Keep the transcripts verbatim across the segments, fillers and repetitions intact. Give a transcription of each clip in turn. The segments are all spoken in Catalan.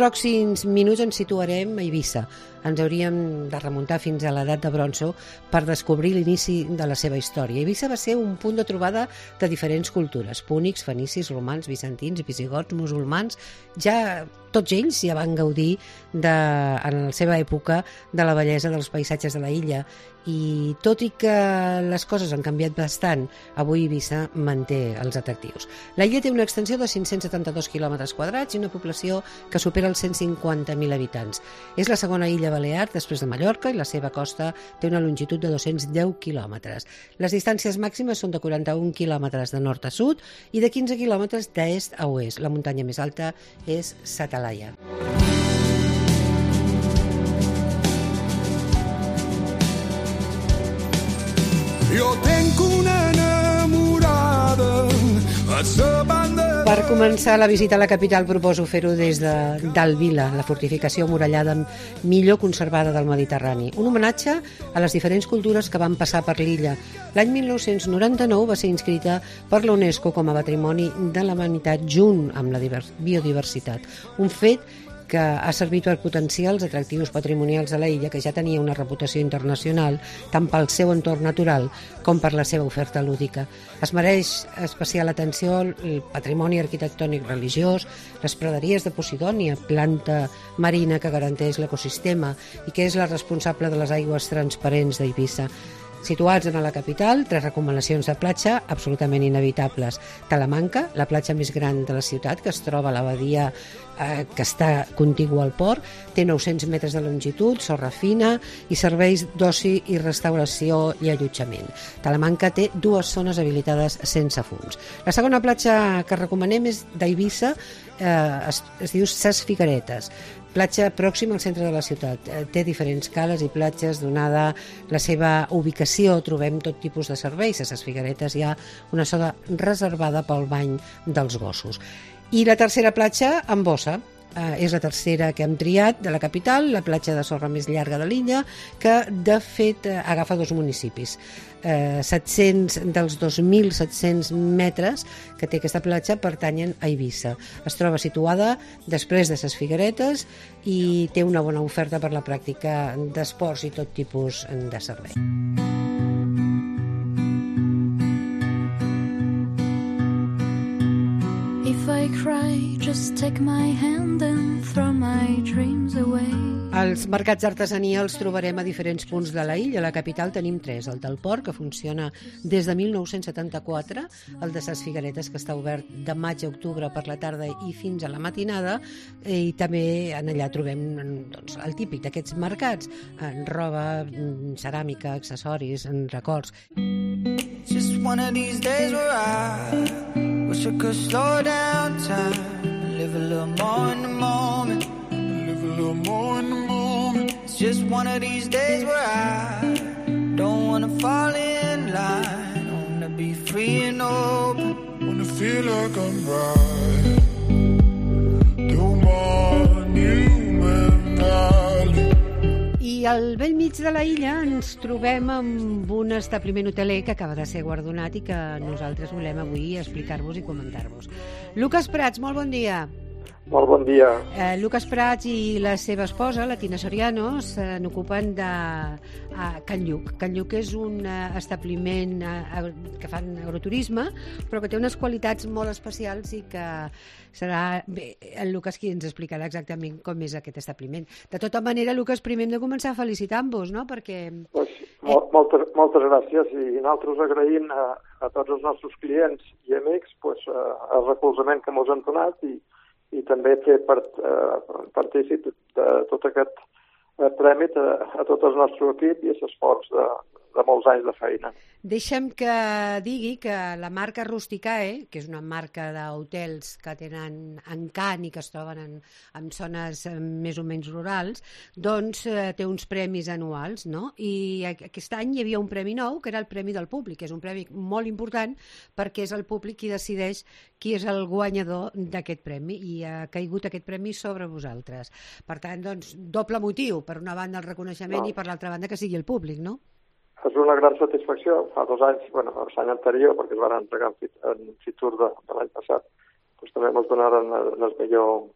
pròxims minuts ens situarem a Eivissa. Ens hauríem de remuntar fins a l'edat de bronze per descobrir l'inici de la seva història. Eivissa va ser un punt de trobada de diferents cultures, púnics, fenicis, romans, bizantins, visigots, musulmans. Ja tots ells ja van gaudir de, en la seva època de la bellesa dels paisatges de la illa, i tot i que les coses han canviat bastant, avui Eivissa manté els atractius. La illa té una extensió de cinc-cents setanta-dos quilòmetres quadrats i una població que supera els cent cinquanta mil habitants. És la segona illa balear després de Mallorca i la seva costa té una longitud de dos-cents deu quilòmetres. Les distàncies màximes són de quaranta-un quilòmetres de nord a sud i de quinze quilòmetres d'est a oest. La muntanya més alta és Satalaia. Jo tenc una enamorada a sa banda. Per començar la visita a la capital proposo fer-ho des de d'Alvila, la fortificació murallada millor conservada del Mediterrani. Un homenatge a les diferents cultures que van passar per l'illa. L'any mil nou-cents noranta-nou va ser inscrita per la UNESCO com a Patrimoni de la Humanitat junt amb la biodiversitat. Un fet que ha servit per potenciar els atractius patrimonials de la illa, que ja tenia una reputació internacional tant pel seu entorn natural com per la seva oferta lúdica. Es mereix especial atenció el patrimoni arquitectònic religiós, les praderies de Posidònia, planta marina que garanteix l'ecosistema i que és la responsable de les aigües transparents d'Eivissa. Situats en la capital, tres recomanacions de platja absolutament inevitables. Talamanca, la platja més gran de la ciutat, que es troba a la badia eh, que està contigua al port, té nou-cents metres de longitud, sorra fina i serveis d'oci i restauració i allotjament. Talamanca té dues zones habilitades sense fums. La segona platja que recomanem és d'Eivissa, eh, es, es diu Ses Figueretes. Platja pròxima al centre de la ciutat. Té diferents cales i platges. Donada la seva ubicació, trobem tot tipus de serveis. A Ses Figueretes hi ha una zona reservada pel bany dels gossos. I la tercera platja, amb Bossa. Eh, és la tercera que hem triat de la capital, la platja de sorra més llarga de l'illa, que de fet eh, agafa dos municipis. Eh, set-cents dels dos mil set-cents metres que té aquesta platja pertanyen a Eivissa. Es troba situada després de Ses Figueretes i té una bona oferta per la pràctica d'esports i tot tipus de servei. If I cry, just take my hand and throw my dreams away. Els mercats d'artesania els trobarem a diferents punts de la illa. A la capital tenim tres. El del Port, que funciona des de mil nou-cents setanta-quatre, el de Ses Figueretes, que està obert de maig a octubre per la tarda i fins a la matinada, i també en allà trobem doncs, el típic d'aquests mercats, en roba, ceràmica, accessoris, en records. Just one of these days where I wish I could slow down time, live a little more in the moment, live a little more in the moment. It's just one of these days where I don't wanna fall in line, I wanna be free and open, wanna feel like I'm right. Do more human knowledge. I al vell mig de la illa ens trobem amb un establiment hoteler que acaba de ser guardonat i que nosaltres volem avui explicar-vos i comentar-vos. Lucas Prats, molt bon dia. Molt bon dia. Eh, Lucas Prats i la seva esposa, la Tina Soriano, se n'ocupen de a Can Lluc. Can Lluc és un uh, establiment uh, que fan agroturisme, però que té unes qualitats molt especials i que serà bé, el Lucas qui ens explicarà exactament com és aquest establiment. De tota manera, Lucas, primer hem de començar felicitant-vos, no? Perquè... Pues, mol, moltes, moltes gràcies i nosaltres agraïm a, a tots els nostres clients i amics pues, uh, el recolzament que mos han donat i i també fer part, eh, partícip de tot aquest eh, tràmit a, a tot el nostre equip i l'esforç de, de molts anys de feina. Deixa'm que digui que la marca Rusticae, que és una marca d'hotels que tenen encant i que es troben en, en zones més o menys rurals, doncs eh, té uns premis anuals, no? I aquest any hi havia un premi nou, que era el Premi del Públic, que és un premi molt important perquè és el públic qui decideix qui és el guanyador d'aquest premi, i ha caigut aquest premi sobre vosaltres. Per tant, doncs, doble motiu, per una banda el reconeixement no. i per l'altra banda que sigui el públic, no? És una gran satisfacció. Fa dos anys, bueno, l'any anterior, perquè es van entregar en Fitur de, de l'any passat, doncs també ens donaren el millor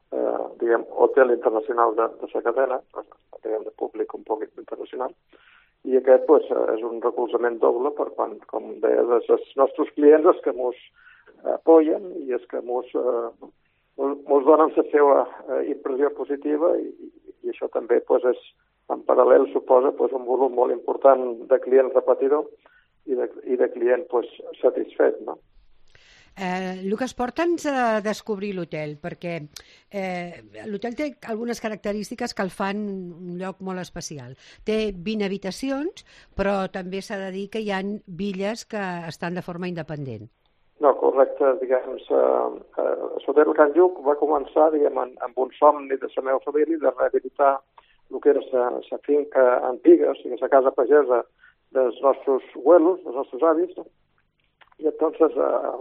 eh, diguem, hotel internacional de, de la cadena, diguem, de públic un poc internacional, i aquest pues, és un recolzament doble per quan, com deia, els nostres clients, els que ens apoyen i els que ens eh, donen la seva eh, impressió positiva i, i això també pues, és, en paral·lel suposa pues, un volum molt important de client repetidor i de, i de client pues, satisfet, no? Eh, Lucas, porta'ns a descobrir l'hotel, perquè eh, l'hotel té algunes característiques que el fan un lloc molt especial. Té vint habitacions, però també s'ha de dir que hi ha villes que estan de forma independent. No, correcte, diguem, l'hotel Can Lluc va començar, diguem, amb un somni de la meva família de rehabilitar el que era la finca antiga, o sigui, la casa pagesa dels nostres abuelos, dels nostres avis, no? I entonces eh,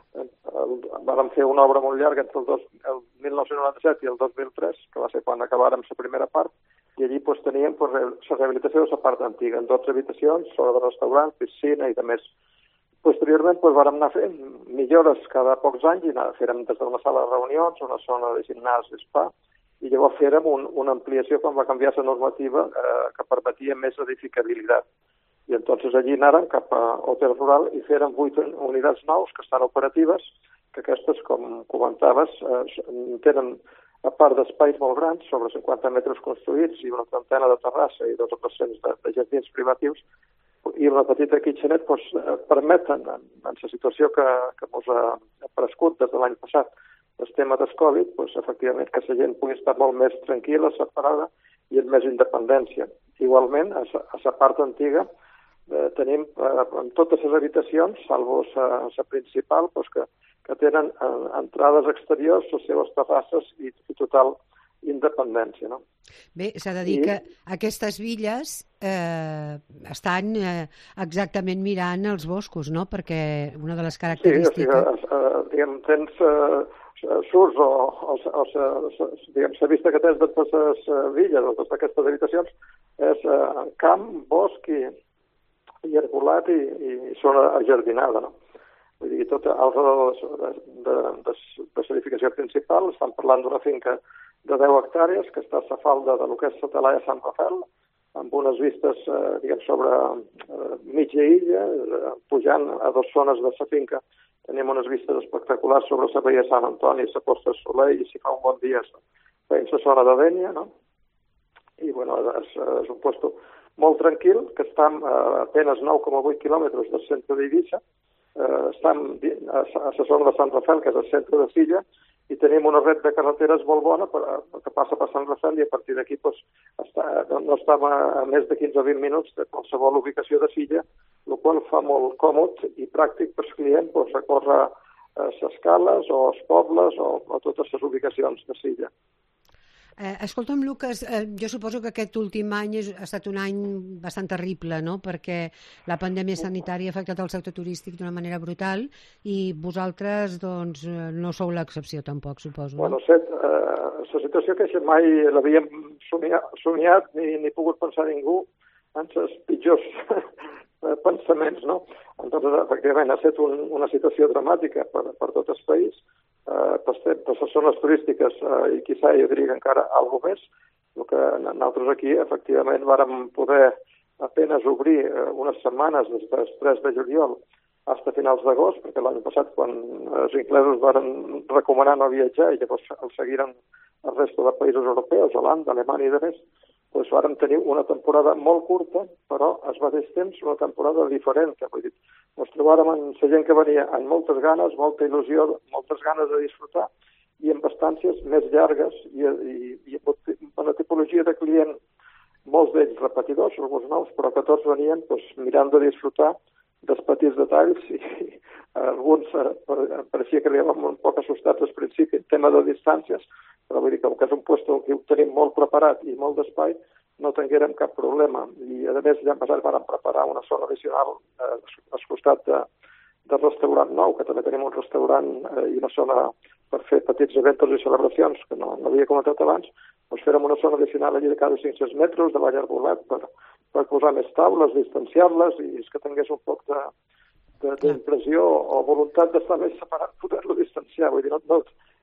vam fer una obra molt llarga entre el, dos, el mil nou-cents noranta-set i el dos mil tres, que va ser quan acabàrem la primera part, i allí pues, teníem pues, la rehabilitació de la part antiga, en dotze habitacions, sala de restaurant, piscina i de més. Posteriorment pues, vam anar fent millores cada pocs anys i anar, fèrem des d'una sala de reunions, una zona de gimnàs i spa, i llavors fèrem un, una ampliació quan va canviar la normativa eh, que permetia més edificabilitat. I entonces allí anàrem cap a Hotel Rural i fèrem vuit unitats nous que estan operatives, que aquestes, com comentaves, eh, tenen, a part d'espais molt grans, sobre cinquanta metres construïts i una trentena de terrassa i dos o tres-cents de, de jardins privatius, i una petita kitchenet pues, eh, permeten, en, en la situació que, que ens ha prescut des de l'any passat, el tema del Covid, pues, efectivament, que la gent pugui estar molt més tranquil·la, separada i amb més independència. Igualment, a la part antiga, Eh, tenim eh, en totes les habitacions, salvo la principal, pues que, que tenen eh, entrades exteriors, les seves terrasses i, i total independència. No? Bé, s'ha de dir I... que aquestes villes eh, estan eh, exactament mirant els boscos, no? Perquè una de les característiques... Sí, o sigui, eh, diguem, tens... Eh, surts o, o, o, o diguem, la vista que tens de totes les villes o totes aquestes habitacions és eh, camp, bosc i i arbolat i, i zona ajardinada, no? Vull dir, tot al redor de, de, de l'edificació principal estan parlant d'una finca de deu hectàrees que està a la falda de lo que és la Talaia Sant Rafael, amb unes vistes, eh, diguem, sobre eh, mitja illa, eh, pujant a dues zones de la finca. Tenim unes vistes espectaculars sobre la Baia Sant Antoni, la Costa del Soleil, i si fa un bon dia veiem la zona de Dénia, no? I, bueno, és, és un puesto molt tranquil, que estem a apenas nou coma vuit quilòmetres del centre d'Eivissa, eh, estem a la zona de Sant Rafael, que és el centre de Silla, i tenim una red de carreteres molt bona per, que passa per Sant Rafael i a partir d'aquí pues, està, no estem a, a més de quinze o vint minuts de qualsevol ubicació de Silla, el qual fa molt còmode i pràctic per al client pues, recórrer les eh, escales o els pobles o, o totes les ubicacions de Silla. Eh, escolta'm, Lucas, eh, jo suposo que aquest últim any és, ha estat un any bastant terrible, no?, perquè la pandèmia sanitària ha afectat el sector turístic d'una manera brutal i vosaltres, doncs, no sou l'excepció tampoc, suposo. No? Bueno, Set, eh, la situació que mai l'havíem somiat, somiat ni, ni pogut pensar ningú en els pitjors pensaments, no? Entonces, efectivament, ha estat un, una situació dramàtica per, per tot el país, eh, per, per les zones turístiques eh, i quizà jo diria encara alguna més, el que nosaltres aquí efectivament vàrem poder apenas obrir eh, unes setmanes des del tres de juliol fins a finals d'agost, perquè l'any passat quan els inglesos varen recomanar no viatjar i llavors el seguiren el resto de països europeus, Holanda, Alemanya i de més, doncs vàrem tenir una temporada molt curta, però al mateix temps una temporada diferent. Vull dir, ens trobàrem amb la gent que venia amb moltes ganes, molta il·lusió, moltes ganes de disfrutar i amb estàncies més llargues i, i, i una tipologia de client, molts d'ells repetidors, alguns nous, però que tots venien doncs, mirant de disfrutar dels petits detalls i, i alguns eh, pareixia que érem un poc assustats al principi en tema de distàncies, però vull dir que com que és un lloc que ho tenim molt preparat i molt d'espai, no tinguérem cap problema. I a més ja passat vam preparar una zona addicional eh, al costat de, del restaurant nou, que també tenim un restaurant eh, i una zona per fer petits eventos i celebracions, que no, no havia comentat abans, doncs fèrem una zona addicional allí de cada cinc-cents metres de ball arbolat per, per posar més taules, distanciar-les i és que tingués un poc de d'impressió o voluntat d'estar més separat, poder-lo distanciar. Vull dir, no, no,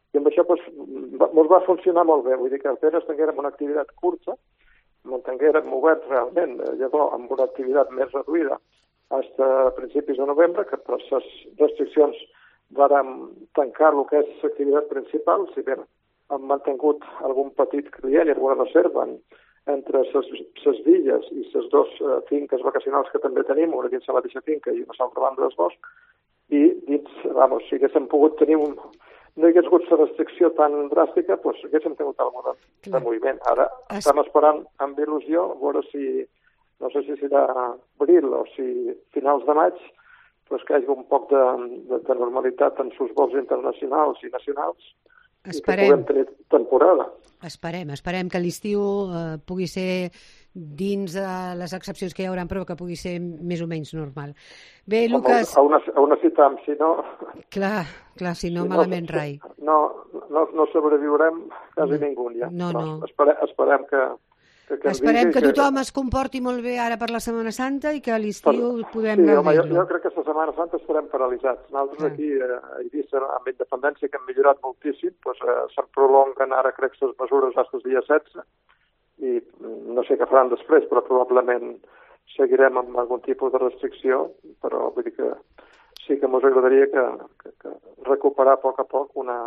i amb això doncs, ens va funcionar molt bé. Vull dir que apenas tinguérem una activitat curta, mantinguérem obert realment, llavors amb una activitat més reduïda, fins a principis de novembre, que per les restriccions vàrem tancar el que és l'activitat principal, si bé hem mantingut algun petit client i alguna reserva entre les villes i les dues uh, finques vacacionals que també tenim, una dins la mateixa finca i una altra banda del bosc, i dins, vamos, si haguéssim pogut tenir un... no hi hagués hagut la restricció tan dràstica, doncs haguéssim tingut algun de, de moviment. Ara es... estem esperant amb il·lusió a veure si, no sé si serà abril o si finals de maig, pues que hi hagi un poc de, de, de normalitat en els vols internacionals i nacionals. Esperem. I que puguem tenir temporada. Esperem, esperem que l'estiu eh, pugui ser dins de les excepcions que hi haurà, però que pugui ser més o menys normal. Bé, Lucas... A una, a una citam, si no... Clar, clar, si no, si malament no, rai. No, no, no sobreviurem quasi no, ningú, ja. No, no. no. Esperem, esperem que... que, que esperem que que tothom es comporti molt bé ara per la Setmana Santa i que a l'estiu per... podem sí, home, jo, gaudir-lo. jo crec que la Setmana Santa estarem paralitzats. Nosaltres ah. aquí a Eivissa, amb independència, que hem millorat moltíssim, doncs, eh, se'n prolonguen ara, crec, les mesures fins al dia setze, i no sé què faran després, però probablement seguirem amb algun tipus de restricció, però vull dir que sí que ens agradaria que, que, que recuperar a poc a poc una,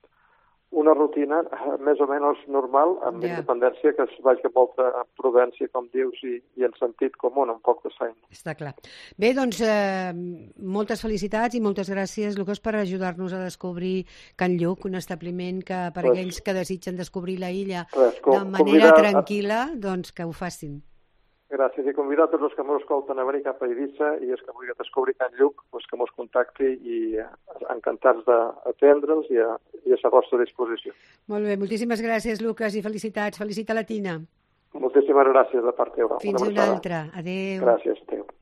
una rutina més o menys normal, amb ja. independència que es vagi amb molta prudència, com dius, i, i en sentit comú, un poc de seny. Està clar. Bé, doncs, eh, moltes felicitats i moltes gràcies, Lucas, per ajudar-nos a descobrir Can Lluc, un establiment que per pues, aquells que desitgen descobrir la illa pues, com, de manera convidar... tranquil·la, doncs que ho facin. Gràcies, i convidar tots els que m'ho escolten a venir cap a Eivissa i els que vulguin descobrir Can Lluc, pues que m'ho contacti i eh, encantats d'atendre'ls i, a, i a la vostra disposició. Molt bé, moltíssimes gràcies, Lucas, i felicitats. Felicita la Tina. Moltíssimes gràcies de part teva. Fins una, una altra. Adéu. Gràcies, adéu.